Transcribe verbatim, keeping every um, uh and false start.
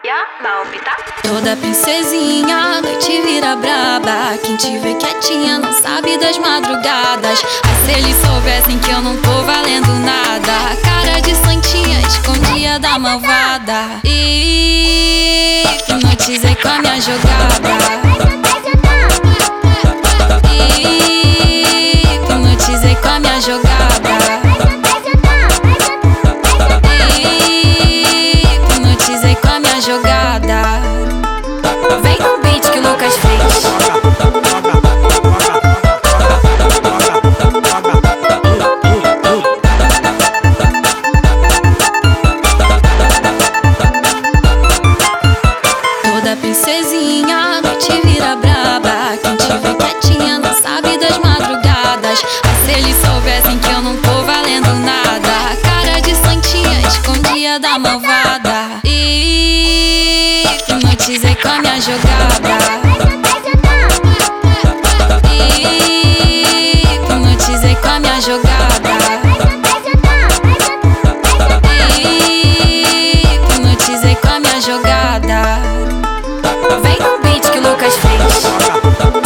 Toda princesinha, a noite vira braba. Quem te vê quietinha não sabe das madrugadas. Mas se eles soubessem que eu não tô valendo nada, cara de santinha, escondia da malvada. E hipnotizei com a minha jogada. E hipnotizei com a minha jogada. Hipnotizei com a minha jogada. Vem no beat que o Lucas fez. Toda princesinha, a noite vira braba. Quem te vê quietinha não sabe das madrugadas. Mas se eles soubessem que eu não tô valendo nada, cara de santinha, escondia da malvada. E hipnotizei com a minha jogada. E hipnotizei com a minha jogada. E hipnotizei com a minha jogada. Vem no beat que o Lucas fez.